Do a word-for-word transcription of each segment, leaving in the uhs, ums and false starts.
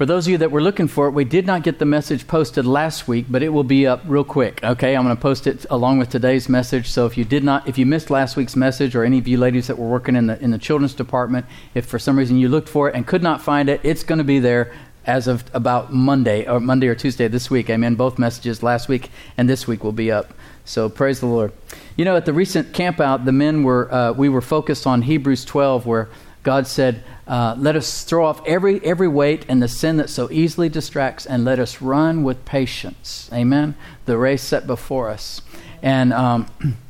For those of you that were looking for it, we did not get the message posted last week, but it will be up real quick. Okay, I'm going to post it along with today's message. So if you did not, if you missed last week's message, or any of you ladies that were working in the in the children's department, if for some reason you looked for it and could not find it, it's going to be there as of about Monday or Monday or Tuesday this week. Amen. Both messages last week and this week will be up. So praise the Lord. You know, at the recent camp out, the men were uh, we were focused on Hebrews twelve, where God said, uh, let us throw off every every weight and the sin that so easily distracts, and let us run with patience. Amen. The race set before us. And, um,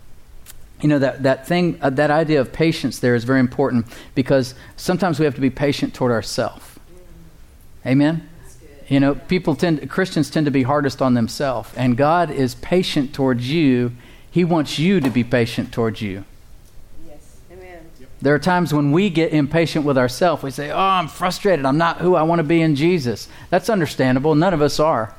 you know, that, that thing, uh, that idea of patience there is very important, because sometimes we have to be patient toward ourselves. Amen. You know, people tend, Christians tend to be hardest on themselves, and God is patient towards you. He wants you to be patient towards you. There are times when we get impatient with ourselves. We say, oh, I'm frustrated. I'm not who I want to be in Jesus. That's understandable. None of us are.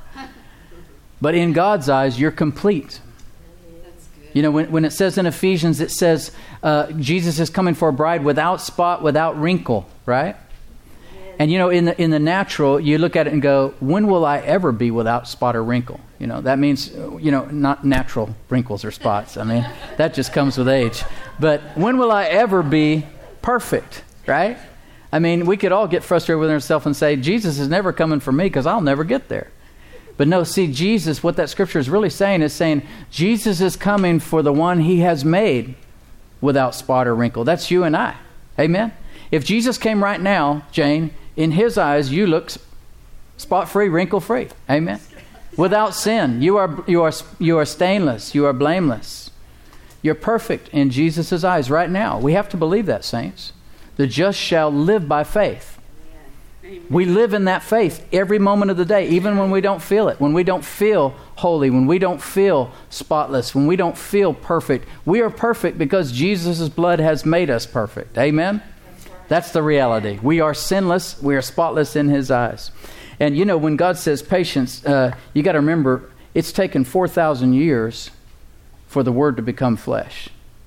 But in God's eyes, you're complete. That's good. You know, when, when it says in Ephesians, it says uh, Jesus is coming for a bride without spot, without wrinkle, right? And, you know, in the in the natural, you look at it and go, when will I ever be without spot or wrinkle? You know, that means, you know, not natural wrinkles or spots. I mean, that just comes with age. But when will I ever be perfect, right? I mean, we could all get frustrated with ourselves and say, Jesus is never coming for me because I'll never get there. But no, see, Jesus, what that scripture is really saying is saying, Jesus is coming for the one he has made without spot or wrinkle. That's you and I. Amen? If Jesus came right now, Jane, in his eyes, you look spot-free, wrinkle-free. Amen? Without sin. You are, you are, you are stainless. You are blameless. You're perfect in Jesus' eyes right now. We have to believe that, saints. The just shall live by faith. Amen. We live in that faith every moment of the day, even when we don't feel it, when we don't feel holy, when we don't feel spotless, when we don't feel perfect. We are perfect because Jesus' blood has made us perfect. Amen? That's the reality. We are sinless. We are spotless in his eyes. And you know, when God says patience, uh, you got to remember, it's taken four thousand years for the Word to become flesh.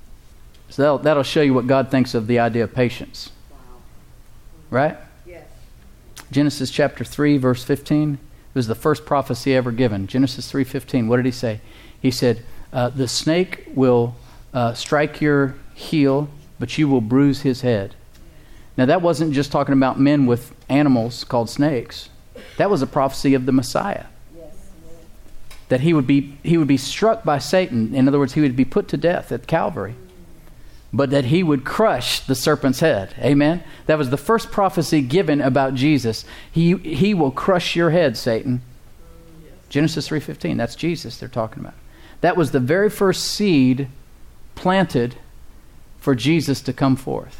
So that'll, that'll show you what God thinks of the idea of patience. Wow. Right? Yes. Genesis chapter three, verse fifteen. It was the first prophecy ever given. Genesis three fifteen. What did he say? He said, uh, the snake will uh, strike your heel, but you will bruise his head. Now, that wasn't just talking about men with animals called snakes. That was a prophecy of the Messiah. Yes. That he would be he would be struck by Satan. In other words, he would be put to death at Calvary. But that he would crush the serpent's head. Amen? That was the first prophecy given about Jesus. He he will crush your head, Satan. Yes. Genesis three fifteen. That's Jesus they're talking about. That was the very first seed planted for Jesus to come forth.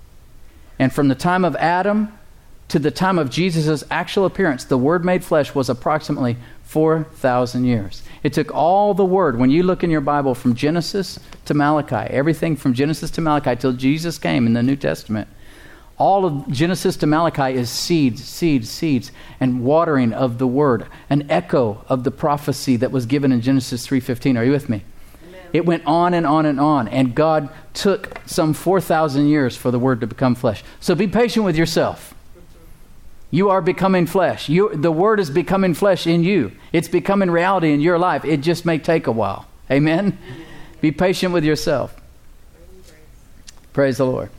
And from the time of Adam to the time of Jesus' actual appearance, the Word made flesh was approximately four thousand years. It took all the Word. When you look in your Bible from Genesis to Malachi, everything from Genesis to Malachi till Jesus came in the New Testament, all of Genesis to Malachi is seeds, seeds, seeds, and watering of the Word, an echo of the prophecy that was given in Genesis three fifteen. Are you with me? It went on and on and on, and God took some four thousand years for the Word to become flesh. So be patient with yourself. You are becoming flesh. You, the Word is becoming flesh in you. It's becoming reality in your life. It just may take a while. Amen? Be patient with yourself. Praise the Lord.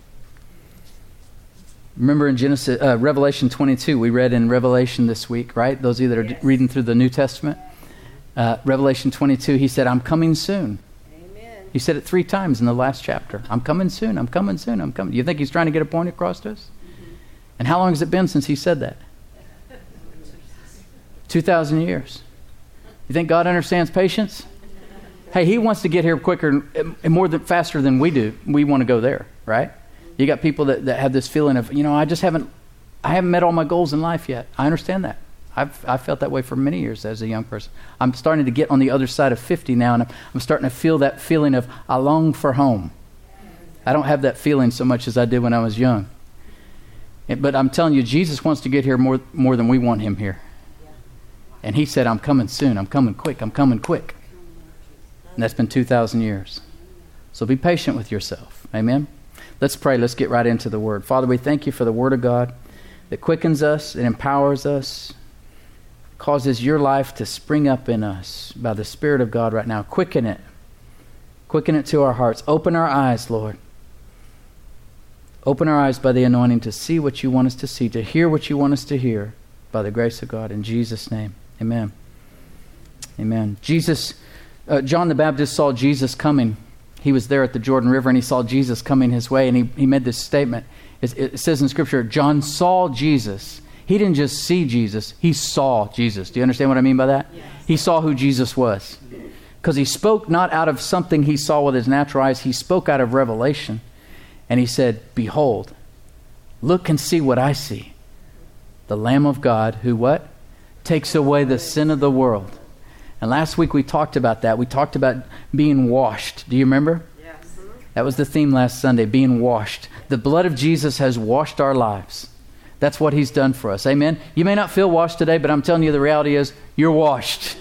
Remember in Genesis, uh, Revelation twenty-two, we read in Revelation this week, right? Those of you that are yes. reading through the New Testament. Uh, Revelation twenty-two, he said, I'm coming soon. He said it three times in the last chapter. I'm coming soon, I'm coming soon, I'm coming. You think he's trying to get a point across to us? Mm-hmm. And how long has it been since he said that? two thousand years. You think God understands patience? Hey, he wants to get here quicker and more than faster than we do. We want to go there, right? You got people that, that have this feeling of, you know, I just haven't, I haven't met all my goals in life yet. I understand that. I've I felt that way for many years as a young person. I'm starting to get on the other side of fifty now, and I'm, I'm starting to feel that feeling of I long for home. I don't have that feeling so much as I did when I was young. And, but I'm telling you, Jesus wants to get here more more than we want him here. And he said, I'm coming soon. I'm coming quick. I'm coming quick. And that's been two thousand years. So be patient with yourself. Amen? Let's pray. Let's get right into the Word. Father, we thank you for the Word of God that quickens us, it empowers us, causes your life to spring up in us by the Spirit of God right now. Quicken it. Quicken it to our hearts. Open our eyes, Lord. Open our eyes by the anointing to see what you want us to see, to hear what you want us to hear by the grace of God. In Jesus' name, amen. Amen. Jesus, uh, John the Baptist saw Jesus coming. He was there at the Jordan River and he saw Jesus coming his way, and he, he made this statement. It, it says in Scripture, John saw Jesus. He didn't just see Jesus, he saw Jesus. Do you understand what I mean by that? Yes. He saw who Jesus was. Because he spoke not out of something he saw with his natural eyes, he spoke out of revelation. And he said, behold, look and see what I see. The Lamb of God who what? Takes away the sin of the world. And last week we talked about that. We talked about being washed. Do you remember? Yes. That was the theme last Sunday, being washed. The blood of Jesus has washed our lives. That's what he's done for us. Amen? You may not feel washed today, but I'm telling you the reality is you're washed.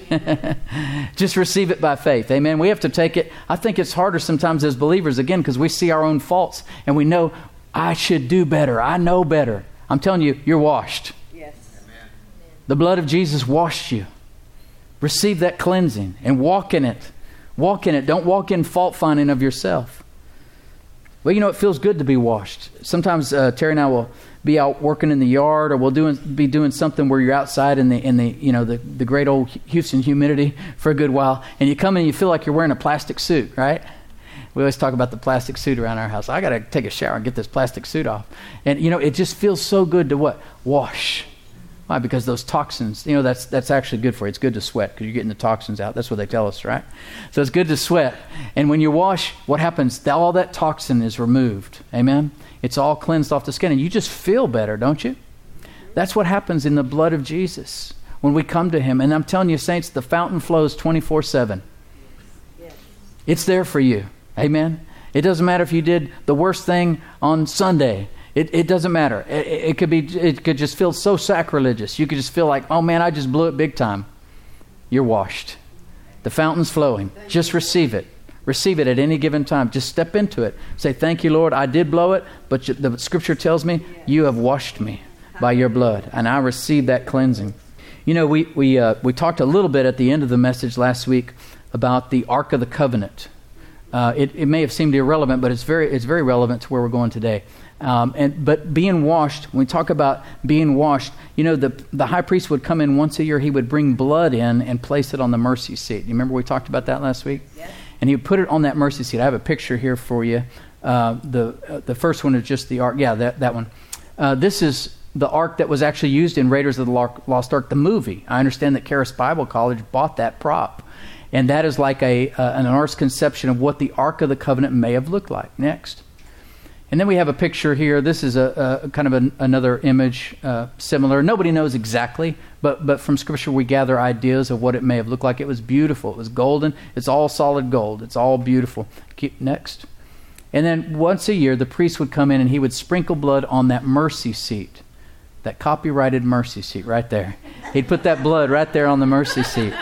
Just receive it by faith. Amen? We have to take it. I think it's harder sometimes as believers, again, because we see our own faults and we know, I should do better. I know better. I'm telling you, you're washed. Yes. Amen. The blood of Jesus washed you. Receive that cleansing and walk in it. Walk in it. Don't walk in fault finding of yourself. Well, you know, it feels good to be washed. Sometimes uh, Terry and I will be out working in the yard, or we'll doing, be doing something where you're outside in the in the you know the, the great old Houston humidity for a good while, and you come in and you feel like you're wearing a plastic suit, right? We always talk about the plastic suit around our house. I got to take a shower and get this plastic suit off. And, you know, it just feels so good to what? Wash. Why? Because those toxins, you know, that's that's actually good for you. It's good to sweat because you're getting the toxins out. That's what they tell us, right? So it's good to sweat. And when you wash, what happens? All that toxin is removed. Amen? It's all cleansed off the skin. And you just feel better, don't you? That's what happens in the blood of Jesus when we come to him. And I'm telling you, saints, the fountain flows twenty-four seven. Yes. It's there for you. Amen? It doesn't matter if you did the worst thing on Sunday. It, it doesn't matter. It, it could be. It could just feel so sacrilegious. You could just feel like, oh man, I just blew it big time. You're washed. The fountain's flowing. Just receive it. Receive it at any given time. Just step into it. Say, thank you, Lord. I did blow it, but the Scripture tells me you have washed me by your blood, and I receive that cleansing. You know, we we uh, we talked a little bit at the end of the message last week about the Ark of the Covenant. Uh, it, it may have seemed irrelevant, but it's very it's very relevant to where we're going today. Um, and but being washed, when we talk about being washed, you know, the the high priest would come in once a year. He would bring blood in and place it on the mercy seat. You remember we talked about that last week? Yes. And he would put it on that mercy seat. I have a picture here for you. Uh, the uh, the first one is just the ark. Yeah, that that one. Uh, this is the ark that was actually used in Raiders of the Lost Ark, the movie. I understand that Charis Bible College bought that prop. And that is like a uh, an artist's conception of what the Ark of the Covenant may have looked like. Next. And then we have a picture here. This is a, a kind of an, another image uh, similar. Nobody knows exactly, but but from Scripture we gather ideas of what it may have looked like. It was beautiful. It was golden. It's all solid gold. It's all beautiful. Keep next. And then once a year, the priest would come in and he would sprinkle blood on that mercy seat, that copyrighted mercy seat right there. He'd put that blood right there on the mercy seat.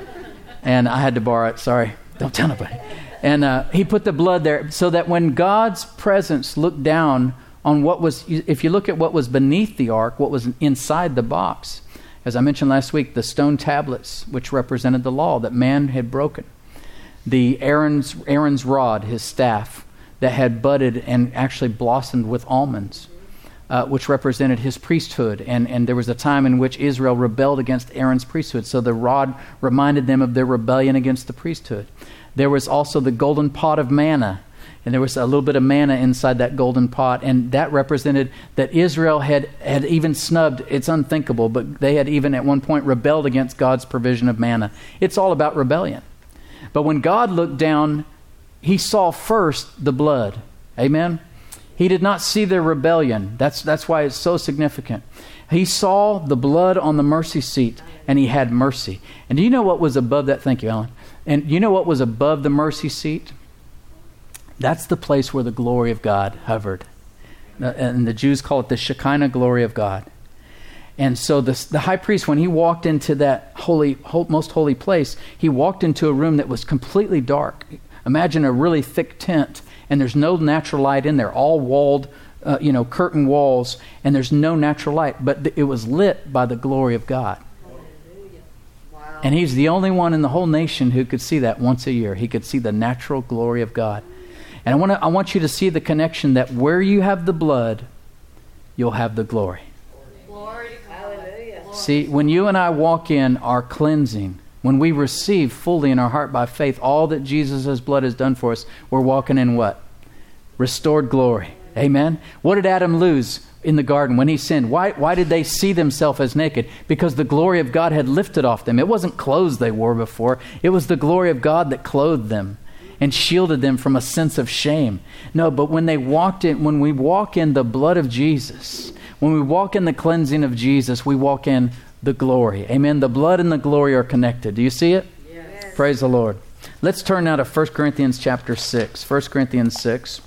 And I had to borrow it. Sorry. Don't tell nobody. And uh, he put the blood there so that when God's presence looked down on what was, if you look at what was beneath the ark, what was inside the box, as I mentioned last week, the stone tablets, which represented the law that man had broken. The Aaron's, Aaron's rod, his staff, that had budded and actually blossomed with almonds, uh, which represented his priesthood. And, and there was a time in which Israel rebelled against Aaron's priesthood. So the rod reminded them of their rebellion against the priesthood. There was also the golden pot of manna. And there was a little bit of manna inside that golden pot. And that represented that Israel had, had even snubbed, it's unthinkable, but they had even at one point rebelled against God's provision of manna. It's all about rebellion. But when God looked down, he saw first the blood. Amen? He did not see their rebellion. That's, that's why it's so significant. He saw the blood on the mercy seat, and he had mercy. And do you know what was above that? Thank you, Ellen. And you know what was above the mercy seat? That's the place where the glory of God hovered. And the Jews call it the Shekinah glory of God. And so the, the high priest, when he walked into that holy, most holy place, he walked into a room that was completely dark. Imagine a really thick tent, and there's no natural light in there, all walled uh, you know, curtain walls, and there's no natural light, but th- it was lit by the glory of God. Wow. And he's the only one in the whole nation who could see that once a year. He could see the natural glory of God. And I want to, I want you to see the connection that where you have the blood, you'll have the glory. Glory to God. Hallelujah. See, when you and I walk in our cleansing, when we receive fully in our heart by faith all that Jesus' blood has done for us, we're walking in what? Restored glory. Amen? What did Adam lose in the garden when he sinned? Why, why did they see themselves as naked? Because the glory of God had lifted off them. It wasn't clothes they wore before. It was the glory of God that clothed them and shielded them from a sense of shame. No, but when they walked in, when we walk in the blood of Jesus, when we walk in the cleansing of Jesus, we walk in the glory. Amen. The blood and the glory are connected. Do you see it? Yes. Praise the Lord. Let's turn now to First Corinthians chapter six. First Corinthians six.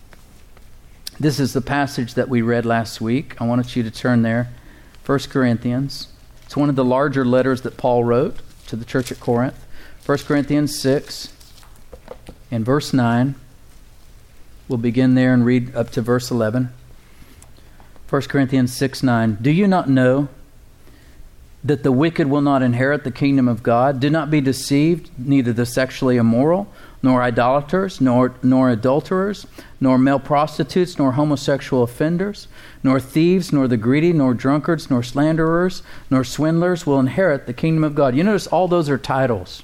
This is the passage that we read last week. I wanted you to turn there. First Corinthians. It's one of the larger letters that Paul wrote to the church at Corinth. First Corinthians six and verse nine. We'll begin there and read up to verse eleven. First Corinthians six nine. Do you not know that the wicked will not inherit the kingdom of God? Do not be deceived, neither the sexually immoral, nor idolaters, nor nor adulterers, nor male prostitutes, nor homosexual offenders, nor thieves, nor the greedy, nor drunkards, nor slanderers, nor swindlers will inherit the kingdom of God. You notice all those are titles.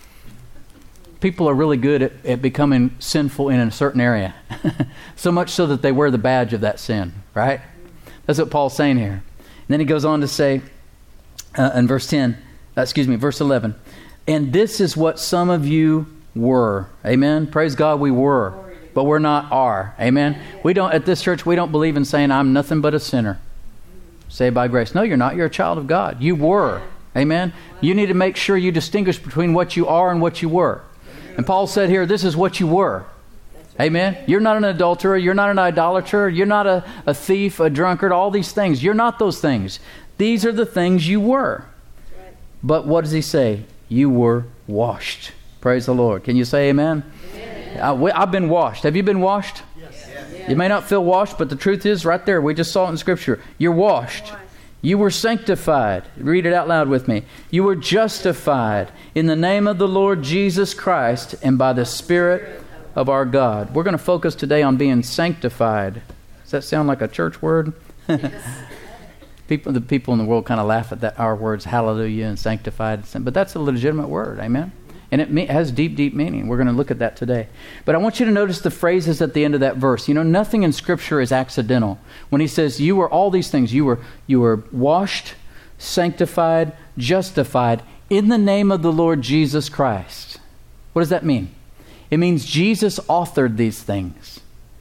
People are really good at, at becoming sinful in a certain area. So much so that they wear the badge of that sin, right? That's what Paul's saying here. And then he goes on to say, Uh, in verse ten, uh, excuse me, verse eleven. And this is what some of you were. Amen. Praise God, we were, but we're not are. Amen. We don't, at this church, we don't believe in saying I'm nothing but a sinner. Saved by grace. No, you're not. You're a child of God. You were. Amen. You need to make sure you distinguish between what you are and what you were. And Paul said here, this is what you were. Amen. You're not an adulterer. You're not an idolater. You're not a, a thief, a drunkard, all these things. You're not those things. These are the things you were. But what does he say? You were washed. Praise the Lord. Can you say amen? Amen. I, we, I've been washed. Have you been washed? Yes. Yes. You may not feel washed, but the truth is right there. We just saw it in Scripture. You're washed. washed. You were sanctified. Read it out loud with me. You were justified in the name of the Lord Jesus Christ and by the Spirit of our God. We're going to focus today on being sanctified. Does that sound like a church word? Yes. People, the people in the world kind of laugh at that our words, hallelujah and sanctified, but that's a legitimate word, amen? And it me- has deep, deep meaning. We're going to look at that today. But I want you to notice the phrases at the end of that verse. You know, nothing in Scripture is accidental. When he says you were all these things, you were you were washed, sanctified, justified in the name of the Lord Jesus Christ. What does that mean? It means Jesus authored these things.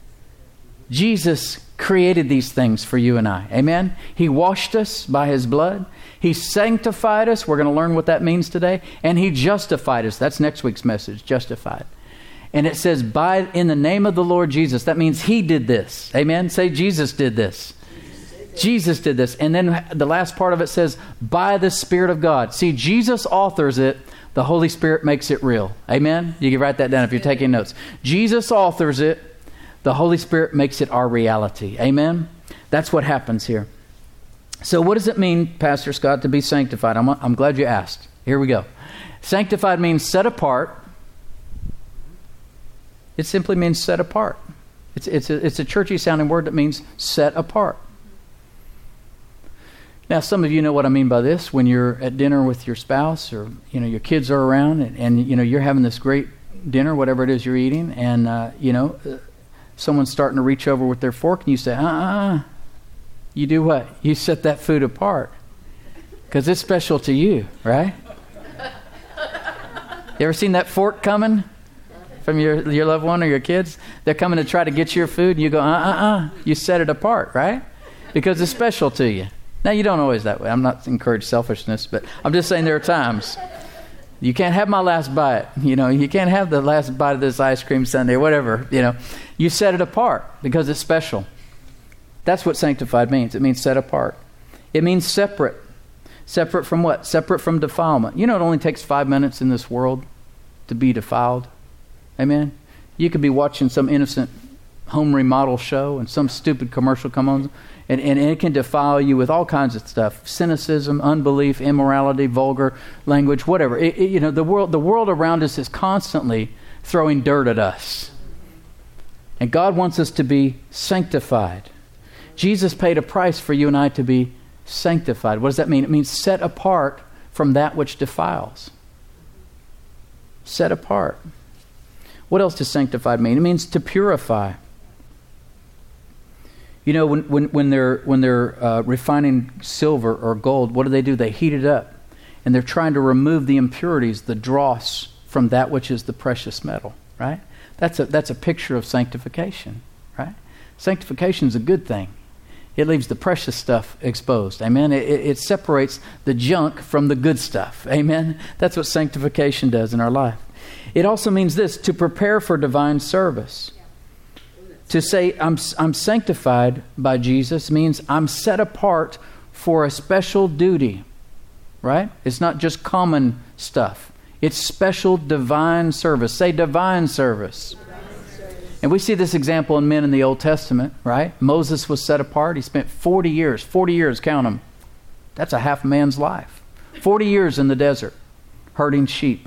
Jesus created these things for you and I. Amen? He washed us by His blood. He sanctified us. We're going to learn what that means today. And He justified us. That's next week's message, justified. And it says, by in the name of the Lord Jesus. That means He did this. Amen? Say, Jesus did this. Jesus did this. Jesus did this. And then the last part of it says, by the Spirit of God. See, Jesus authors it. The Holy Spirit makes it real. Amen? You can write that down if you're taking notes. Jesus authors it. The Holy Spirit makes it our reality. Amen? That's what happens here. So what does it mean, Pastor Scott, to be sanctified? I'm, I'm glad you asked. Here we go. Sanctified means set apart. It simply means set apart. It's, it's, a, it's a churchy sounding word that means set apart. Now, some of you know what I mean by this. When you're at dinner with your spouse or, you know, your kids are around and, and you know, you're having this great dinner, whatever it is you're eating, and, uh, you know, uh, someone's starting to reach over with their fork and you say, uh-uh. You do what? You set that food apart because it's special to you, right? You ever seen that fork coming from your, your loved one or your kids? They're coming to try to get your food and you go, uh-uh-uh. You set it apart, right? Because it's special to you. Now, you don't always that way. I'm not encouraging selfishness, but I'm just saying there are times. You can't have my last bite. You know, you can't have the last bite of this ice cream sundae or whatever. You know, you set it apart because it's special. That's what sanctified means. It means set apart. It means separate. Separate from what? Separate from defilement. You know, it only takes five minutes in this world to be defiled. Amen? You could be watching some innocent home remodel show and some stupid commercial come on, and, and it can defile you with all kinds of stuff: cynicism, unbelief, immorality, vulgar language, whatever. It, it, you know, the world, the world around us is constantly throwing dirt at us, and God wants us to be sanctified. Jesus paid a price for you and I to be sanctified. What does that mean? It means set apart from that which defiles. Set apart. What else does sanctified mean? It means to purify. You know, when when, when they're when they're uh, refining silver or gold, what do they do? They heat it up, and they're trying to remove the impurities, the dross from that which is the precious metal. Right? That's a that's a picture of sanctification. Right? Sanctification is a good thing. It leaves the precious stuff exposed. Amen. It, it separates the junk from the good stuff. Amen. That's what sanctification does in our life. It also means this: to prepare for divine service. To say I'm I'm sanctified by Jesus means I'm set apart for a special duty. Right? It's not just common stuff. It's special divine service. Say divine service. And we see this example in men in the Old Testament, right? Moses was set apart. He spent forty years, forty years, count them. That's a half man's life. forty years in the desert, herding sheep.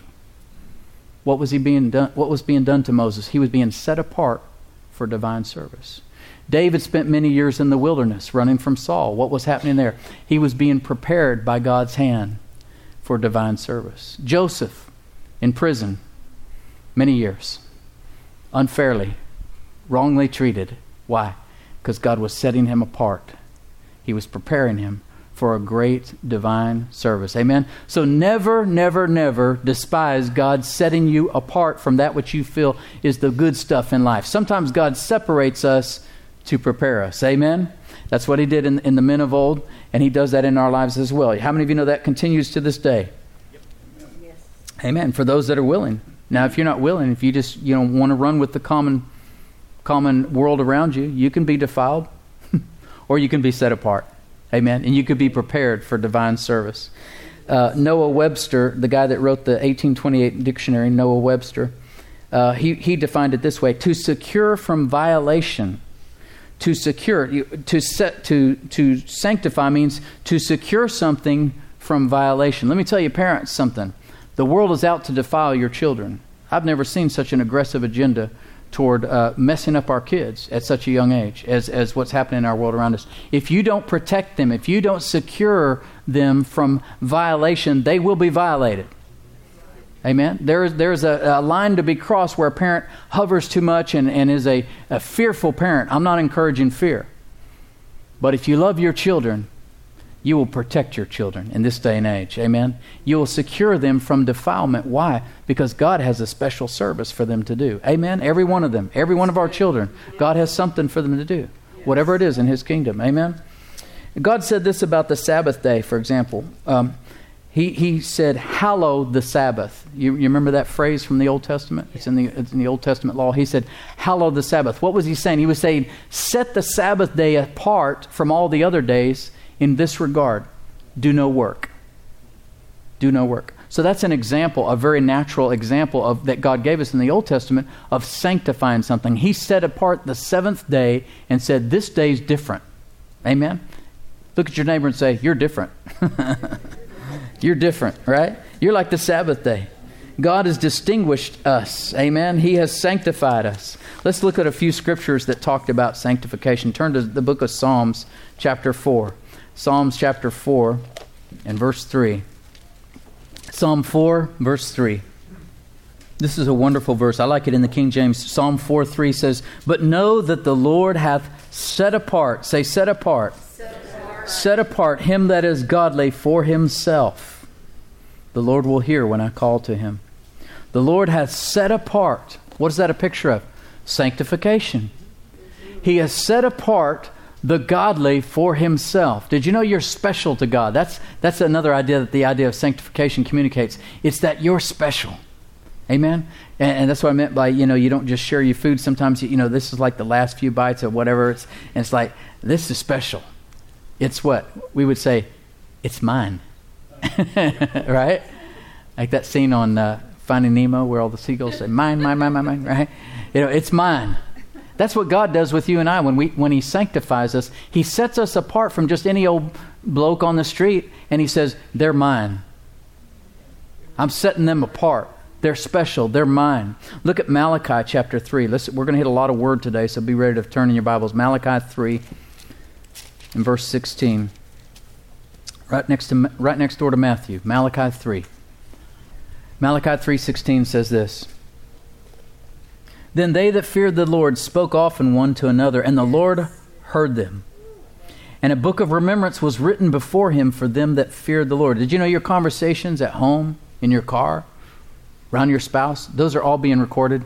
What was he being done? What was being done to Moses? He was being set apart for divine service. David spent many years in the wilderness, running from Saul. What was happening there? He was being prepared by God's hand for divine service. Joseph in prison, many years, unfairly, wrongly treated. Why? Because God was setting him apart. He was preparing him for a great divine service. Amen? So never, never, never despise God setting you apart from that which you feel is the good stuff in life. Sometimes God separates us to prepare us. Amen? That's what he did in, in the men of old, and he does that in our lives as well. How many of you know that continues to this day? Yes. Amen. For those that are willing. Now, if you're not willing, if you just you know want to run with the common common world around you, you can be defiled or you can be set apart. Amen. And you could be prepared for divine service. Uh, Noah Webster, the guy that wrote the eighteen twenty-eight dictionary, Noah Webster, uh, he, he defined it this way: to secure from violation. To secure, to set, to to sanctify means to secure something from violation. Let me tell you, parents, something. The world is out to defile your children. I've never seen such an aggressive agenda toward uh, messing up our kids at such a young age as, as what's happening in our world around us. If you don't protect them, if you don't secure them from violation, they will be violated. Amen? There is, there's a, a line to be crossed where a parent hovers too much and, and is a, a fearful parent. I'm not encouraging fear. But if you love your children, you will protect your children in this day and age. Amen? You will secure them from defilement. Why? Because God has a special service for them to do. Amen? Every one of them. Every one of our children. God has something for them to do. Whatever it is in his kingdom. Amen? God said this about the Sabbath day, for example. Um, he, he said, hallow the Sabbath. You, you remember that phrase from the Old Testament? It's in the, it's in the Old Testament law. He said, hallow the Sabbath. What was he saying? He was saying, set the Sabbath day apart from all the other days in this regard. Do no work. Do no work. So that's an example, a very natural example of that God gave us in the Old Testament of sanctifying something. He set apart the seventh day and said, this day is different. Amen? Look at your neighbor and say, you're different. You're different, right? You're like the Sabbath day. God has distinguished us. Amen? He has sanctified us. Let's look at a few scriptures that talked about sanctification. Turn to the book of Psalms, chapter four. Psalms chapter four and verse three. Psalm four, verse three. This is a wonderful verse. I like it in the King James. Psalm four three says, but know that the Lord hath set apart. Say, set apart. Set apart. Set apart him that is godly for himself. The Lord will hear when I call to him. The Lord hath set apart. What is that a picture of? Sanctification. He has set apart the godly for himself. Did you know you're special to God? That's that's another idea that the idea of sanctification communicates. It's that you're special. Amen? And, and that's what I meant by, you know, you don't just share your food. Sometimes, you know, this is like the last few bites of whatever. It's, and it's like, this is special. It's what? We would say, it's mine. Right? Like that scene on uh, Finding Nemo where all the seagulls say, mine, mine, mine, mine, mine, right? You know, it's mine. That's what God does with you and I when we when He sanctifies us. He sets us apart from just any old bloke on the street, and He says, they're mine. I'm setting them apart. They're special. They're mine. Look at Malachi chapter three. Let's, we're going to hit a lot of word today, so be ready to turn in your Bibles. Malachi three and verse sixteen. Right next to right next door to Matthew. Malachi three. Malachi three sixteen says this. Then they that feared the Lord spoke often one to another, and the Lord heard them. And a book of remembrance was written before Him for them that feared the Lord. Did you know your conversations at home, in your car, around your spouse, those are all being recorded?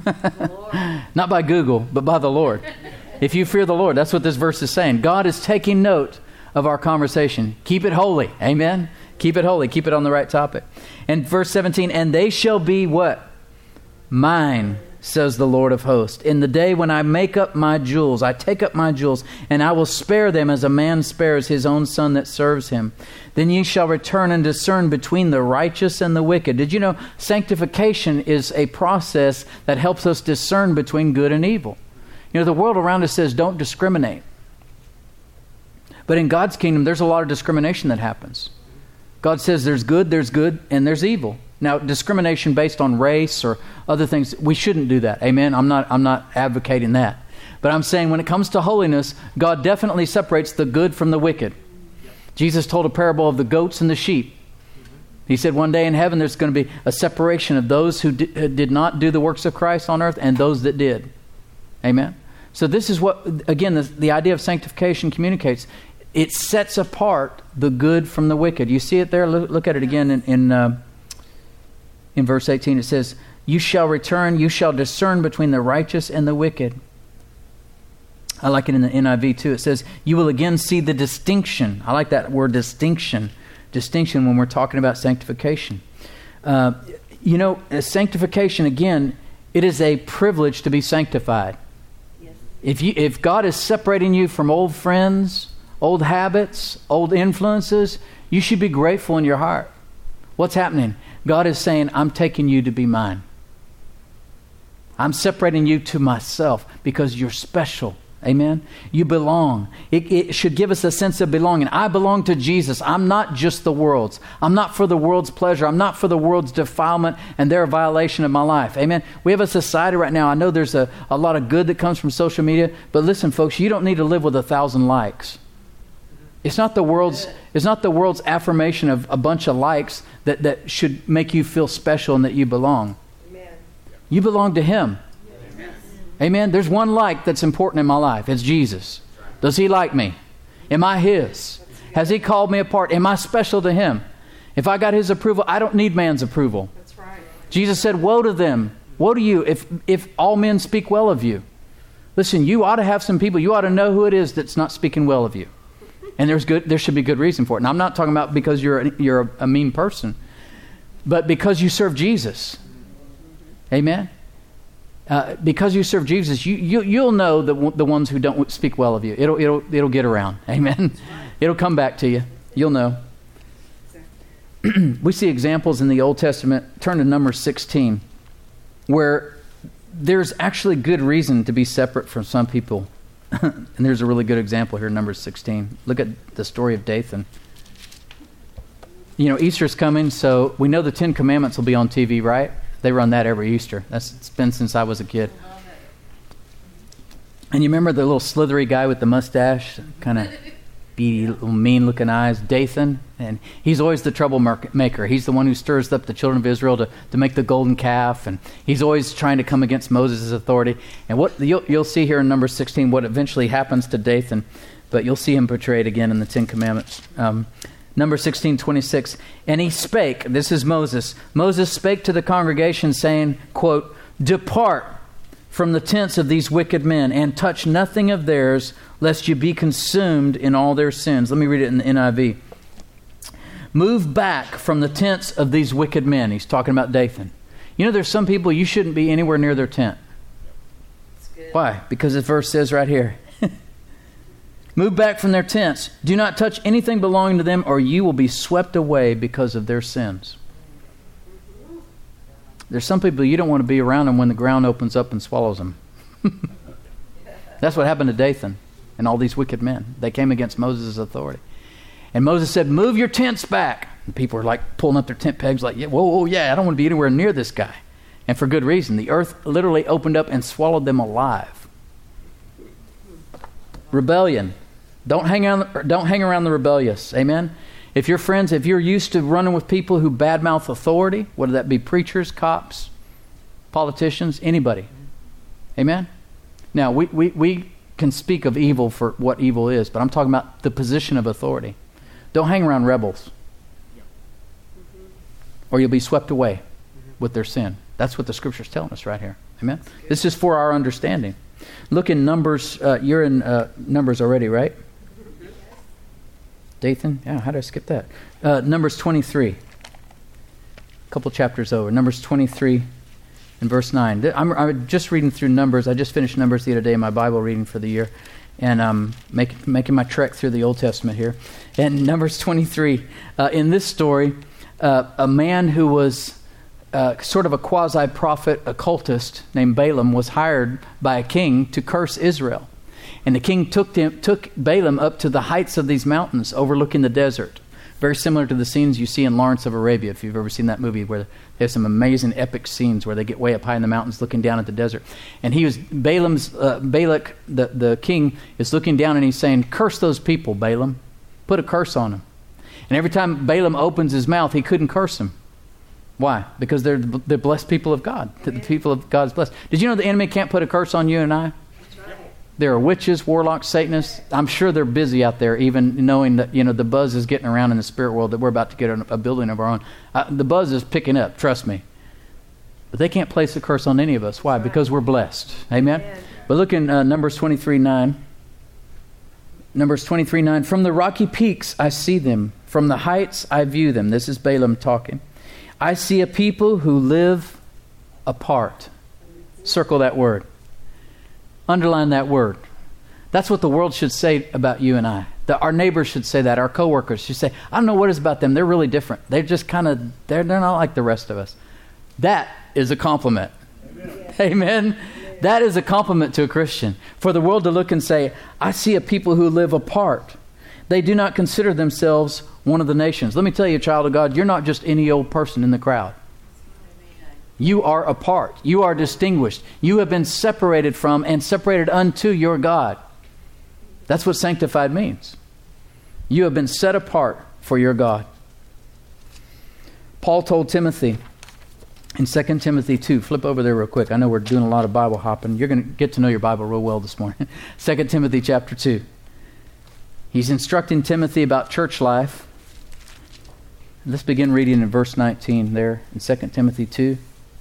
Not by Google, but by the Lord. If you fear the Lord, that's what this verse is saying. God is taking note of our conversation. Keep it holy. Amen? Keep it holy. Keep it on the right topic. And verse seventeen, and they shall be what? Mine, says the Lord of hosts. In the day when I make up my jewels, I take up my jewels, and I will spare them as a man spares his own son that serves him. Then ye shall return and discern between the righteous and the wicked. Did you know sanctification is a process that helps us discern between good and evil? You know, the world around us says don't discriminate. But in God's kingdom, there's a lot of discrimination that happens. God says there's good, there's good, and there's evil. Now, discrimination based on race or other things, we shouldn't do that. Amen? I'm not, I'm not advocating that. But I'm saying when it comes to holiness, God definitely separates the good from the wicked. Jesus told a parable of the goats and the sheep. He said one day in heaven there's going to be a separation of those who di- did not do the works of Christ on earth and those that did. Amen? So this is what, again, the, the idea of sanctification communicates. It sets apart the good from the wicked. You see it there? Look, look at it again in in, uh, in verse eighteen. It says, you shall return, you shall discern between the righteous and the wicked. I like it in the N I V too. It says, you will again see the distinction. I like that word distinction. Distinction when we're talking about sanctification. Uh, you know, sanctification, again, it is a privilege to be sanctified. Yes. If you, if God is separating you from old friends, old habits, old influences, you should be grateful in your heart. What's happening? God is saying, I'm taking you to be mine. I'm separating you to myself because you're special. Amen? You belong. It, it should give us a sense of belonging. I belong to Jesus. I'm not just the world's. I'm not for the world's pleasure. I'm not for the world's defilement and their violation of my life. Amen? We have a society right now. I know there's a, a lot of good that comes from social media, but listen, folks, you don't need to live with a thousand likes. It's not the world's it's not the world's affirmation of a bunch of likes that, that should make you feel special and that you belong. Amen. You belong to Him. Amen. Amen. There's one like that's important in my life. It's Jesus. Does He like me? Am I His? Has He called me apart? Am I special to Him? If I got His approval, I don't need man's approval. That's right. Jesus said, woe to them. Woe to you if if all men speak well of you. Listen, you ought to have some people. You ought to know who it is that's not speaking well of you. And there's good. There should be good reason for it. And I'm not talking about because you're a, you're a, a mean person, but because you serve Jesus. Amen. Uh, because you serve Jesus, you, you you'll know the the ones who don't speak well of you. It'll it'll it'll get around. Amen. It'll come back to you. You'll know. We see examples in the Old Testament. Turn to Numbers sixteen, where there's actually good reason to be separate from some people. And there's a really good example here in Numbers sixteen. Look at the story of Dathan. You know, Easter's coming, so we know the Ten Commandments will be on T V, right? They run that every Easter. That's it's been since I was a kid. And you remember the little slithery guy with the mustache, kind of beady, little mean-looking eyes, Dathan? And he's always the troublemaker. He's the one who stirs up the children of Israel to, to make the golden calf, and he's always trying to come against Moses' authority. And what you'll, you'll see here in Numbers sixteen what eventually happens to Dathan, but you'll see him portrayed again in the Ten Commandments. Um, Numbers sixteen twenty-six, and he spake, this is Moses, Moses spake to the congregation saying, quote, depart from the tents of these wicked men, and touch nothing of theirs, lest you be consumed in all their sins. Let me read it in the N I V. Move back from the tents of these wicked men. He's talking about Dathan. You know, there's some people you shouldn't be anywhere near their tent. Why? Because the verse says right here, move back from their tents. Do not touch anything belonging to them, or you will be swept away because of their sins. There's some people you don't want to be around them when the ground opens up and swallows them. That's what happened to Dathan and all these wicked men. They came against Moses' authority. And Moses said, move your tents back. And people were like pulling up their tent pegs like, yeah, whoa, whoa, yeah, I don't want to be anywhere near this guy. And for good reason. The earth literally opened up and swallowed them alive. Rebellion. Don't hang around, don't hang around the rebellious. Amen? If you're friends, if you're used to running with people who badmouth authority, whether that be preachers, cops, politicians, anybody. Amen? Now, we, we, we can speak of evil for what evil is, but I'm talking about the position of authority. Don't hang around rebels, or you'll be swept away with their sin. That's what the Scripture's telling us right here. Amen? This is for our understanding. Look in Numbers. Uh, you're in uh, Numbers already, right? Dathan? Yeah, how did I skip that? Uh, Numbers twenty-three. A couple chapters over. Numbers twenty-three and verse nine. I'm, I'm just reading through Numbers. I just finished Numbers the other day in my Bible reading for the year. And um, make, making my trek through the Old Testament here. And Numbers twenty-three. Uh, in this story, uh, a man who was uh, sort of a quasi-prophet occultist named Balaam was hired by a king to curse Israel. And the king took him, took Balaam up to the heights of these mountains overlooking the desert. Very similar to the scenes you see in Lawrence of Arabia, if you've ever seen that movie, where they have some amazing epic scenes where they get way up high in the mountains looking down at the desert. And he was, Balaam's, uh, Balak, the, the king, is looking down and he's saying, curse those people, Balaam. Put a curse on them. And every time Balaam opens his mouth, he couldn't curse them. Why? Because they're the blessed people of God. The people of God is blessed. Did you know the enemy can't put a curse on you and I? There are witches, warlocks, Satanists. I'm sure they're busy out there, even knowing that, you know, the buzz is getting around in the spirit world that we're about to get a, a building of our own. Uh, the buzz is picking up, trust me. But they can't place a curse on any of us. Why? Because we're blessed. Amen? Amen. But look in uh, Numbers twenty-three nine. Numbers twenty-three nine. From the rocky peaks I see them. From the heights I view them. This is Balaam talking. I see a people who live apart. Circle that word. Underline that word. That's what the world should say about you and I. The, our neighbors should say that. Our coworkers should say, I don't know what it is about them. They're really different. They're just kind of, they're, they're not like the rest of us. That is a compliment. Amen. Amen. That is a compliment to a Christian. For the world to look and say, I see a people who live apart. They do not consider themselves one of the nations. Let me tell you, child of God, you're not just any old person in the crowd. You are apart. You are distinguished. You have been separated from and separated unto your God. That's what sanctified means. You have been set apart for your God. Paul told Timothy in Second Timothy two, flip over there real quick. I know we're doing a lot of Bible hopping. You're going to get to know your Bible real well this morning. Second Timothy chapter two. He's instructing Timothy about church life. Let's begin reading in verse nineteen there in Second Timothy two.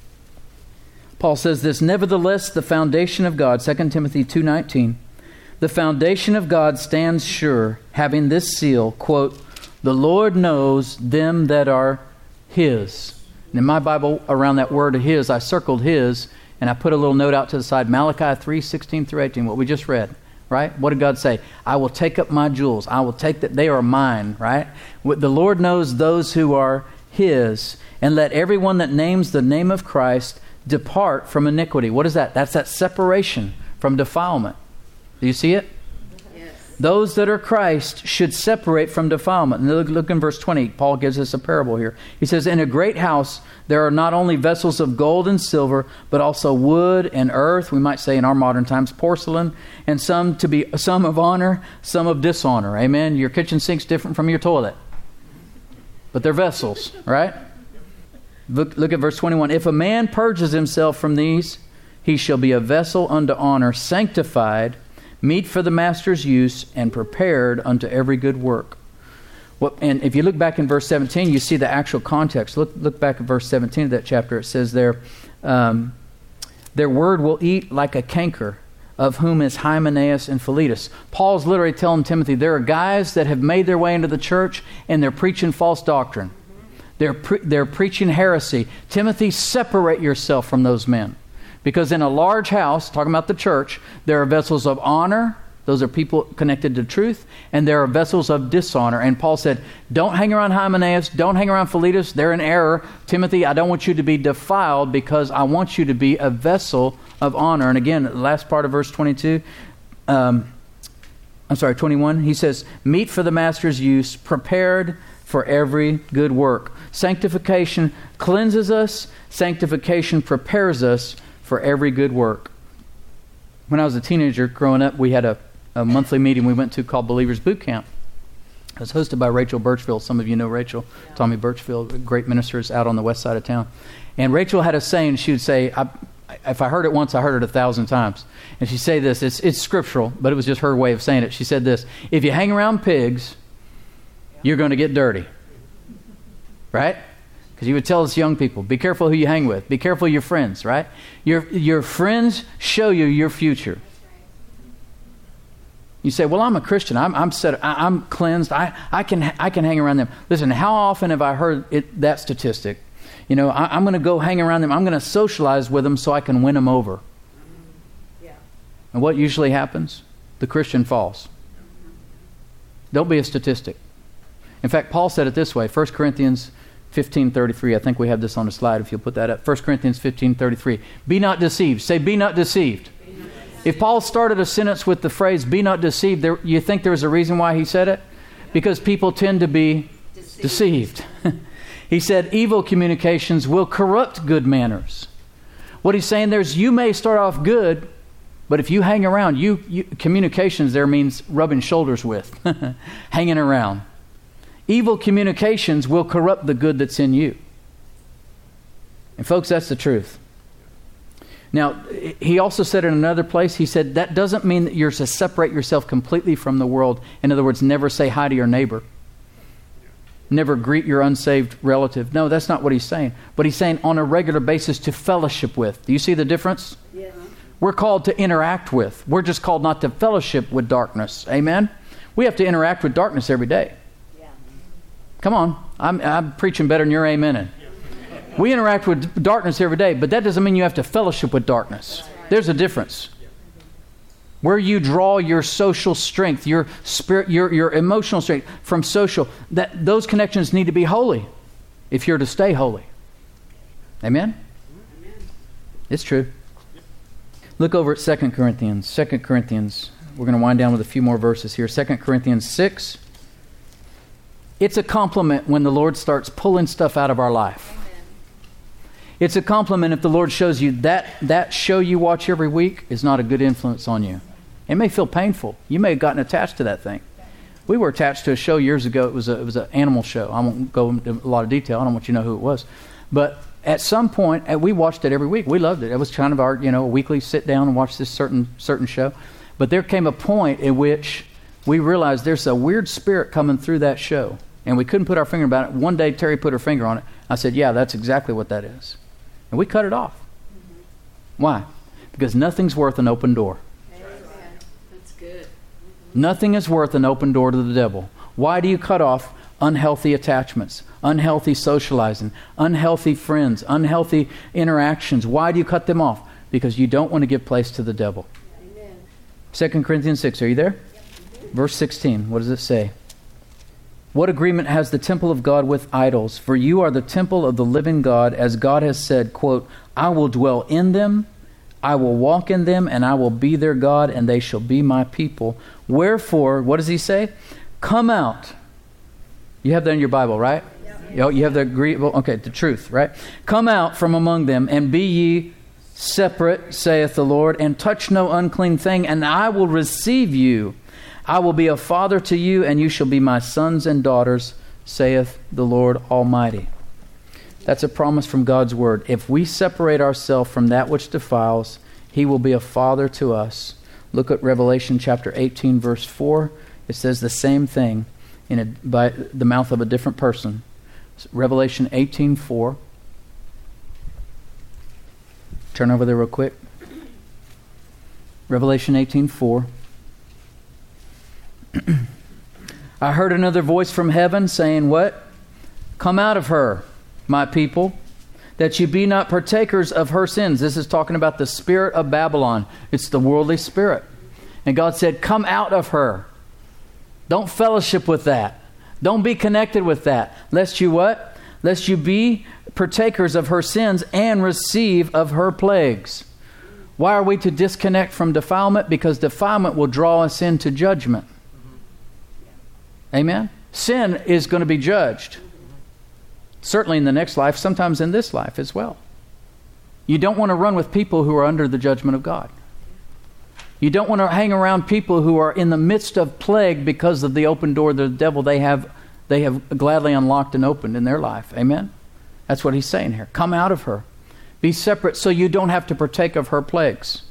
Paul says this, nevertheless, the foundation of God, Second Timothy two nineteen, the foundation of God stands sure, having this seal, quote, the Lord knows them that are His. And in my Bible, around that word His, I circled His, and I put a little note out to the side, Malachi three sixteen through eighteen, what we just read, right? What did God say? I will take up my jewels. I will take that. They are mine, right? The Lord knows those who are His, and let everyone that names the name of Christ depart from iniquity. What is that? That's that separation from defilement. Do you see it? Yes. Those that are Christ should separate from defilement. And look, look in verse twenty. Paul gives us a parable here. He says, in a great house there are not only vessels of gold and silver, but also wood and earth. We might say in our modern times porcelain, and some to be some of honor, some of dishonor. Amen. Your kitchen sink's different from your toilet, but they're vessels, right? Look, look at verse twenty-one. If a man purges himself from these, he shall be a vessel unto honor, sanctified, meet for the master's use, and prepared unto every good work. What, and if you look back in verse seventeen, you see the actual context. Look, look back at verse seventeen of that chapter. It says there, um, their word will eat like a canker, of whom is Hymenaeus and Philetus. Paul's literally telling Timothy, there are guys that have made their way into the church, and they're preaching false doctrine. They're, pre- they're preaching heresy. Timothy, separate yourself from those men. Because in a large house, talking about the church, there are vessels of honor. Those are people connected to truth. And there are vessels of dishonor. And Paul said, don't hang around Hymenaeus. Don't hang around Philetus. They're in error. Timothy, I don't want you to be defiled because I want you to be a vessel of honor. And again, the last part of verse twenty-two, um, I'm sorry, twenty-one. He says, meet for the master's use, prepared for every good work. Sanctification cleanses us. Sanctification prepares us for every good work. When I was a teenager growing up, we had a, a monthly meeting we went to called Believers Boot Camp. It was hosted by Rachel Birchfield. Some of you know Rachel. Yeah. Tommy Birchfield, great ministers out on the west side of town. And Rachel had a saying. She would say, I, if I heard it once, I heard it a thousand times. And she'd say this. It's, it's scriptural, but it was just her way of saying it. She said this: if you hang around pigs, you're going to get dirty. Right? Because you would tell us young people, be careful who you hang with. Be careful of your friends, right? Your, your friends show you your future. You say, well, I'm a Christian. I'm, I'm set. I, I'm cleansed. I, I can I can hang around them. Listen, how often have I heard it, that statistic? You know, I, I'm going to go hang around them. I'm going to socialize with them so I can win them over. Yeah. And what usually happens? The Christian falls. Don't be a statistic. In fact, Paul said it this way, First Corinthians fifteen thirty-three. I think we have this on the slide if you'll put that up. First Corinthians fifteen thirty-three. Be not deceived. Say, be not deceived. Be not deceived. If Paul started a sentence with the phrase, be not deceived, there, you think there was a reason why he said it? Because people tend to be deceived. deceived. He said, evil communications will corrupt good manners. What he's saying there is, you may start off good, but if you hang around, you, you communications there means rubbing shoulders with, hanging around. Evil communications will corrupt the good that's in you. And folks, that's the truth. Now, he also said in another place, he said, that doesn't mean that you're to separate yourself completely from the world. In other words, never say hi to your neighbor. Never greet your unsaved relative. No, that's not what he's saying. But he's saying on a regular basis to fellowship with. Do you see the difference? Yeah. We're called to interact with. We're just called not to fellowship with darkness. Amen? We have to interact with darkness every day. Yeah. Come on. I'm, I'm preaching better than you're amening. We interact with darkness every day, but that doesn't mean you have to fellowship with darkness. There's a difference. Where you draw your social strength, your spirit, your, your emotional strength from social, that those connections need to be holy if you're to stay holy. Amen? Amen. It's true. Look over at Second Corinthians. Second Corinthians. We're going to wind down with a few more verses here. Second Corinthians six. It's a compliment when the Lord starts pulling stuff out of our life. It's a compliment if the Lord shows you that that show you watch every week is not a good influence on you. It may feel painful. You may have gotten attached to that thing. We were attached to a show years ago. It was a, it was an animal show. I won't go into a lot of detail. I don't want you to know who it was. But at some point, we watched it every week. We loved it. It was kind of our, you know, weekly sit down and watch this certain certain show. But there came a point in which we realized there's a weird spirit coming through that show. And we couldn't put our finger about it. One day, Terry put her finger on it. I said, yeah, that's exactly what that is. And we cut it off. Mm-hmm. Why? Because nothing's worth an open door. That's good. Nothing is worth an open door to the devil. Why do you cut off unhealthy attachments, unhealthy socializing, unhealthy friends, unhealthy interactions? Why do you cut them off? Because you don't want to give place to the devil. Amen. Second Corinthians six, are you there? Yep. Mm-hmm. Verse sixteen, what does it say? What agreement has the temple of God with idols? For you are the temple of the living God, as God has said, quote, I will dwell in them, I will walk in them, and I will be their God, and they shall be my people. Wherefore, what does he say? Come out. You have that in your Bible, right? Yep. You have the agreeable, okay, the truth, right? Come out from among them, and be ye separate, saith the Lord, and touch no unclean thing, and I will receive you. I will be a father to you, and you shall be my sons and daughters, saith the Lord Almighty. That's a promise from God's Word. If we separate ourselves from that which defiles, He will be a father to us. Look at Revelation chapter eighteen, verse four. It says the same thing in a, by the mouth of a different person. Revelation eighteen, four. Turn over there real quick. Revelation eighteen, four. I heard another voice from heaven saying, what? Come out of her, my people, that you be not partakers of her sins. This is talking about the spirit of Babylon. It's the worldly spirit. And God said, come out of her. Don't fellowship with that. Don't be connected with that. Lest you what? Lest you be partakers of her sins and receive of her plagues. Why are we to disconnect from defilement? Because defilement will draw us into judgment. Amen? Sin is going to be judged. Certainly in the next life, sometimes in this life as well. You don't want to run with people who are under the judgment of God. You don't want to hang around people who are in the midst of plague because of the open door the devil they have they have gladly unlocked and opened in their life. Amen? That's what he's saying here. Come out of her. Be separate so you don't have to partake of her plagues.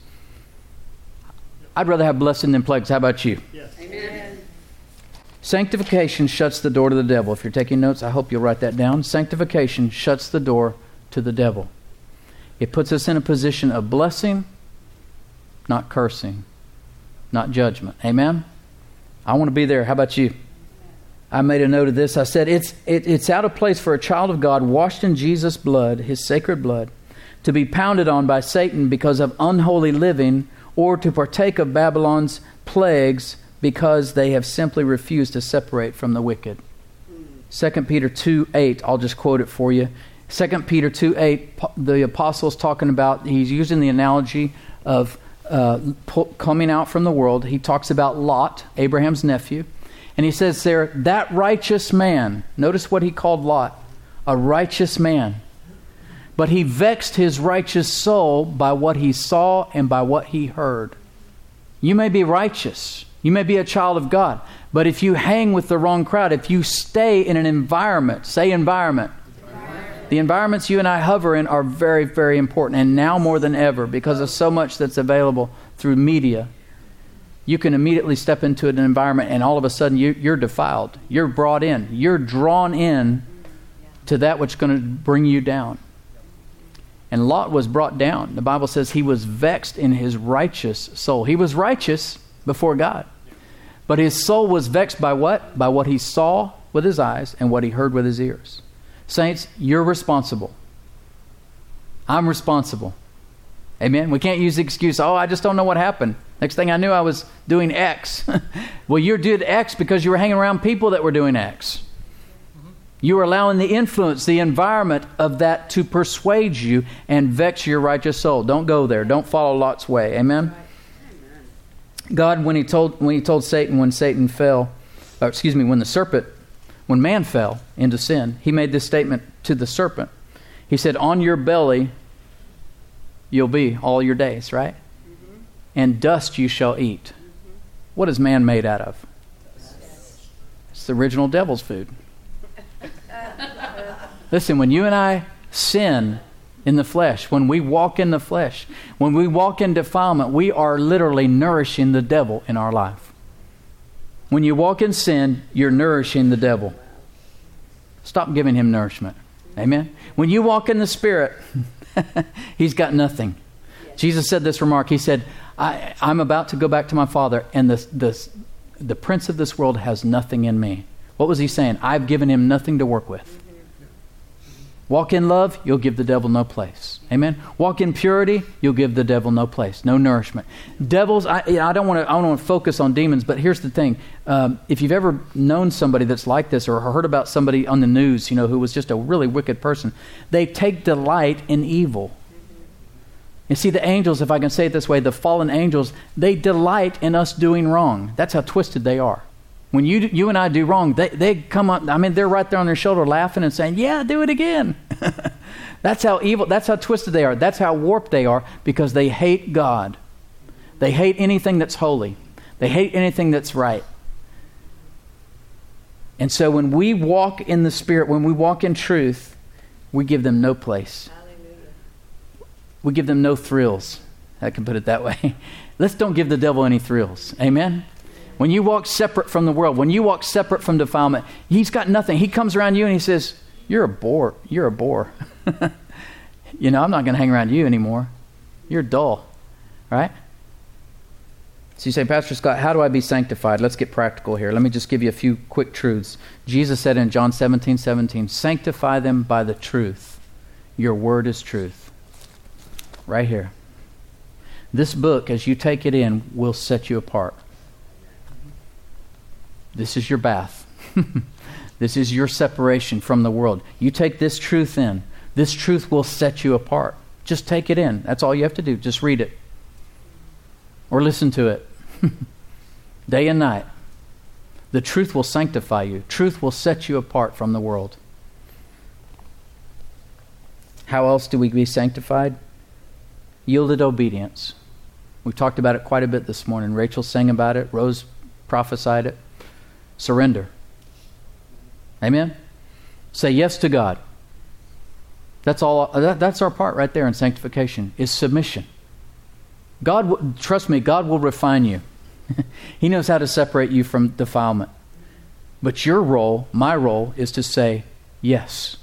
I'd rather have blessing than plagues. How about you? Yes. Amen. Sanctification shuts the door to the devil. If you're taking notes, I hope you'll write that down. Sanctification shuts the door to the devil. It puts us in a position of blessing, not cursing, not judgment. Amen? I want to be there. How about you? I made a note of this. I said, it's, it, it's out of place for a child of God washed in Jesus' blood, his sacred blood, to be pounded on by Satan because of unholy living, or to partake of Babylon's plagues because they have simply refused to separate from the wicked. Second Peter two eight, I'll just quote it for you. Second Peter two eight, the apostle's talking about, he's using the analogy of uh, coming out from the world. He talks about Lot, Abraham's nephew. And he says there, that righteous man, notice what he called Lot, a righteous man. But he vexed his righteous soul by what he saw and by what he heard. You may be righteous. You may be a child of God. But if you hang with the wrong crowd, if you stay in an environment, say environment. environment. The environments you and I hover in are very, very important. And now more than ever, because of so much that's available through media, you can immediately step into an environment and all of a sudden you, you're defiled. You're brought in. You're drawn in to that which is going to bring you down. And Lot was brought down. The Bible says he was vexed in his righteous soul. He was righteous before God. But his soul was vexed by what? By what he saw with his eyes and what he heard with his ears. Saints, you're responsible. I'm responsible. Amen? We can't use the excuse, oh, I just don't know what happened. Next thing I knew, I was doing X. Well, you did X because you were hanging around people that were doing X. You were allowing the influence, the environment of that to persuade you and vex your righteous soul. Don't go there. Don't follow Lot's way. Amen? God, when he told when he told Satan, when Satan fell, or excuse me, when the serpent, when man fell into sin, he made this statement to the serpent. He said, on your belly you'll be all your days, right? Mm-hmm. And dust you shall eat. Mm-hmm. What is man made out of? Yes. It's the original devil's food. Listen, when you and I sin in the flesh, when we walk in the flesh, when we walk in defilement, we are literally nourishing the devil in our life. When you walk in sin, you're nourishing the devil. Stop giving him nourishment. Amen? When you walk in the Spirit, he's got nothing. Jesus said this remark. He said, I, I'm about to go back to my Father, and the, the, the prince of this world has nothing in me. What was he saying? I've given him nothing to work with. Walk in love, you'll give the devil no place. Amen. Walk in purity, you'll give the devil no place, no nourishment. Devils, I, I don't want to. I don't want to focus on demons, but here's the thing: um, if you've ever known somebody that's like this, or heard about somebody on the news, you know, who was just a really wicked person, they take delight in evil. And see, the angels, if I can say it this way, the fallen angels, they delight in us doing wrong. That's how twisted they are. When you you and I do wrong, they, they come up, I mean, they're right there on their shoulder laughing and saying, yeah, do it again. That's how evil, that's how twisted they are. That's how warped they are, because they hate God. They hate anything that's holy. They hate anything that's right. And so when we walk in the Spirit, when we walk in truth, we give them no place. Hallelujah. We give them no thrills. I can put it that way. Let's don't give the devil any thrills. Amen? When you walk separate from the world, when you walk separate from defilement, he's got nothing. He comes around you and he says, you're a bore. You're a bore. You know, I'm not going to hang around you anymore. You're dull. Right? So you say, Pastor Scott, how do I be sanctified? Let's get practical here. Let me just give you a few quick truths. Jesus said in John seventeen seventeen, sanctify them by the truth. Your word is truth. Right here. This book, as you take it in, will set you apart. This is your bath. This is your separation from the world. You take this truth in. This truth will set you apart. Just take it in. That's all you have to do. Just read it. or listen to it day and night. The truth will sanctify you. Truth will set you apart from the world. How else do we be sanctified? Yielded obedience. We've talked about it quite a bit this morning. Rachel sang about it. Rose prophesied it. Surrender. Amen? Say yes to God. That's all. That, that's our part right there in sanctification, is submission. God, trust me, God will refine you. He knows how to separate you from defilement. But your role, my role, is to say yes.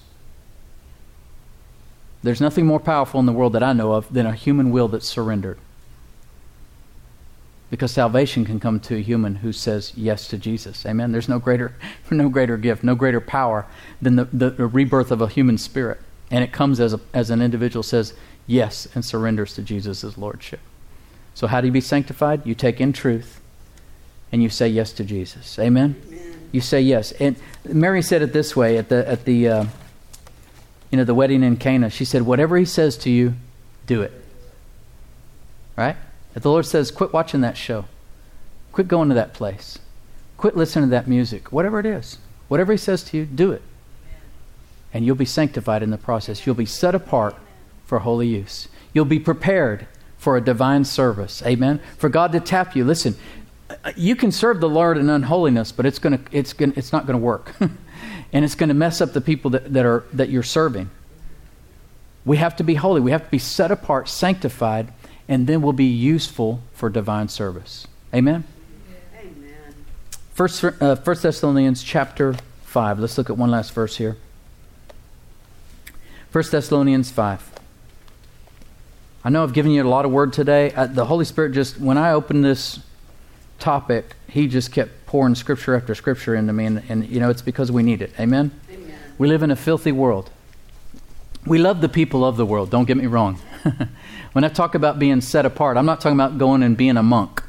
There's nothing more powerful in the world that I know of than a human will that's surrendered. Because salvation can come to a human who says yes to Jesus. Amen? There's no greater no greater gift, no greater power than the, the, the rebirth of a human spirit. And it comes as a, as an individual says yes and surrenders to Jesus' lordship. So how do you be sanctified? You take in truth and you say yes to Jesus. Amen? Amen. You say yes. And Mary said it this way at the at the uh, you know the wedding in Cana. She said, "Whatever he says to you, do it." Right? If the Lord says, "Quit watching that show. Quit going to that place. Quit listening to that music." Whatever it is, whatever he says to you, do it. And you'll be sanctified in the process. You'll be set apart for holy use. You'll be prepared for a divine service. Amen. For God to tap you. Listen, you can serve the Lord in unholiness, but it's gonna it's gonna it's not gonna work. And it's gonna mess up the people that, that are that you're serving. We have to be holy. We have to be set apart, sanctified, and then we'll be useful for divine service. Amen. Amen. First, uh, First Thessalonians chapter five. Let's look at one last verse here. First Thessalonians five. I know I've given you a lot of word today. Uh, the Holy Spirit just, when I opened this topic, He just kept pouring scripture after scripture into me. And, and you know, it's because we need it. Amen? Amen. We live in a filthy world. We love the people of the world. Don't get me wrong. When I talk about being set apart, I'm not talking about going and being a monk.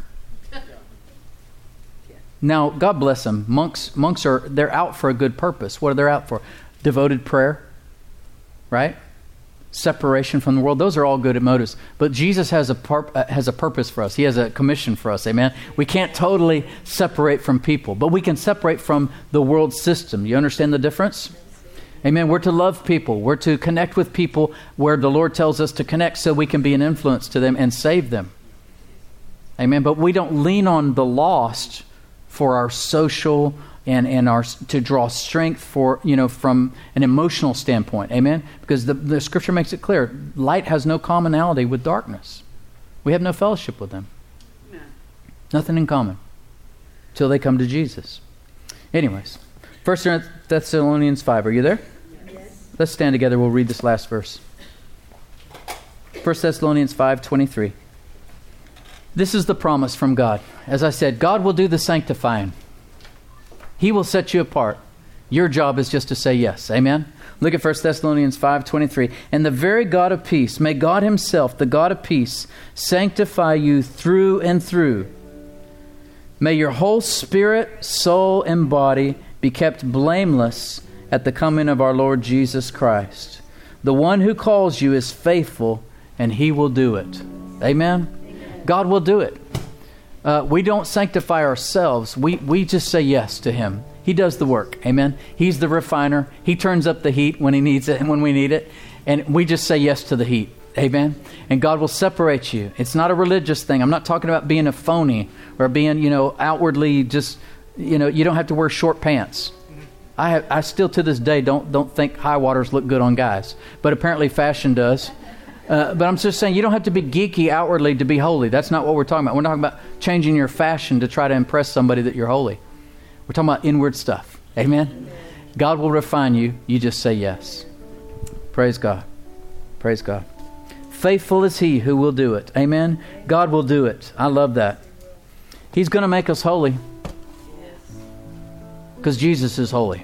Now, God bless them. Monks, monks are, they're out for a good purpose. What are they out for? Devoted prayer. Right? Separation from the world. Those are all good motives. But Jesus has a pur- uh, has a purpose for us. He has a commission for us. Amen. We can't totally separate from people, but we can separate from the world system. You understand the difference? Amen. We're to love people. We're to connect with people where the Lord tells us to connect so we can be an influence to them and save them. Amen. But we don't lean on the lost for our social and, and our to draw strength for, you know, from an emotional standpoint. Amen? Because the, the scripture makes it clear, light has no commonality with darkness. We have no fellowship with them. Amen. Nothing in common till they come to Jesus. Anyways, First Thessalonians five. Are you there? Yes. Let's stand together. We'll read this last verse. First Thessalonians five twenty-three. This is the promise from God. As I said, God will do the sanctifying. He will set you apart. Your job is just to say yes. Amen? Look at First Thessalonians five twenty-three. And the very God of peace, may God Himself, the God of peace, sanctify you through and through. May your whole spirit, soul, and body be kept blameless at the coming of our Lord Jesus Christ. The one who calls you is faithful, and He will do it. Amen? Amen. God will do it. Uh, we don't sanctify ourselves. We we just say yes to Him. He does the work. Amen. He's the refiner. He turns up the heat when He needs it and when we need it. And we just say yes to the heat. Amen. And God will separate you. It's not a religious thing. I'm not talking about being a phony or being, you know, outwardly just, you know, you don't have to wear short pants. I have, I still to this day don't don't think high waters look good on guys. But apparently fashion does. Uh, but I'm just saying, you don't have to be geeky outwardly to be holy. That's not what we're talking about. We're talking about changing your fashion to try to impress somebody that you're holy. We're talking about inward stuff. Amen? Amen. God will refine you. You just say yes. Praise God. Praise God. Faithful is He who will do it. Amen? God will do it. I love that. He's going to make us holy. Because Jesus is holy.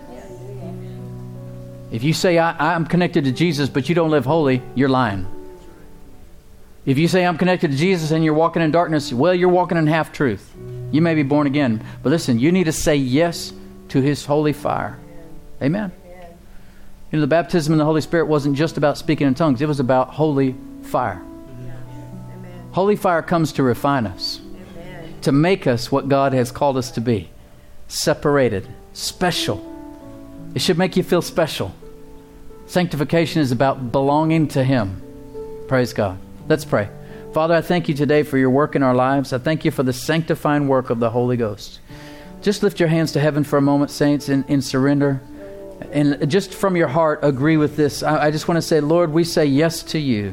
If you say, I, I'm connected to Jesus, but you don't live holy, you're lying. If you say, I'm connected to Jesus, and you're walking in darkness, well, you're walking in half-truth. You may be born again. But listen, you need to say yes to His holy fire. Amen. You know, the baptism in the Holy Spirit wasn't just about speaking in tongues. It was about holy fire. Holy fire comes to refine us, Amen. to make us what God has called us to be. Separated, special. It should make you feel special. Sanctification is about belonging to Him. Praise God. Let's pray. Father, I thank you today for your work in our lives. I thank you for the sanctifying work of the Holy Ghost. Just lift your hands to heaven for a moment, saints, in, in surrender. And just from your heart, agree with this. I, I just want to say, Lord, we say yes to you.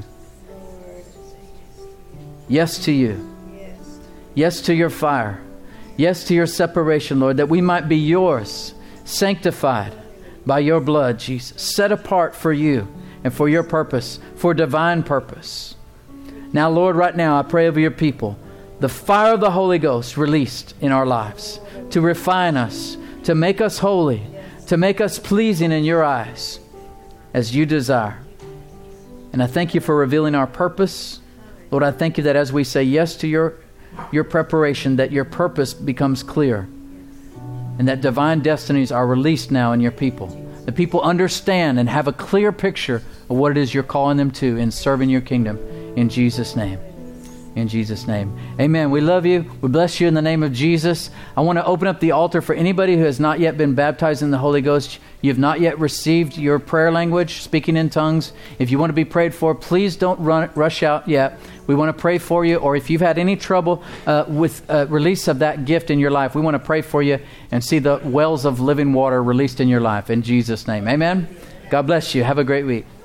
Yes to you. Yes. Yes to your fire. Yes to your separation, Lord, that we might be yours, sanctified by your blood, Jesus, set apart for you and for your purpose, for divine purpose. Now, Lord, right now, I pray over your people, the fire of the Holy Ghost released in our lives to refine us, to make us holy, to make us pleasing in your eyes as you desire. And I thank you for revealing our purpose. Lord, I thank you that as we say yes to your, your preparation, that your purpose becomes clear and that divine destinies are released now in your people. The people understand and have a clear picture of what it is you're calling them to in serving your kingdom. In Jesus' name. In Jesus' name. Amen. We love you. We bless you in the name of Jesus. I want to open up the altar for anybody who has not yet been baptized in the Holy Ghost. You have not yet received your prayer language, speaking in tongues. If you want to be prayed for, please don't run, rush out yet. We want to pray for you. Or if you've had any trouble uh, with uh, release of that gift in your life, we want to pray for you and see the wells of living water released in your life. In Jesus' name. Amen. God bless you. Have a great week.